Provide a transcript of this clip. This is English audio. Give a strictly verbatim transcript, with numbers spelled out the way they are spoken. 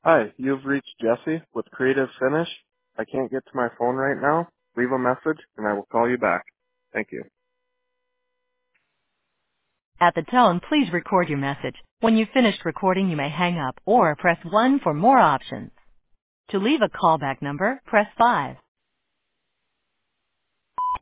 Hi, you've reached Jesse with Creative Finish. I can't get to my phone right now. Leave a message and I will call you back. Thank you. At the tone, please record your message. When you've finished recording, you may hang up or press one for more options. To leave a callback number, press five.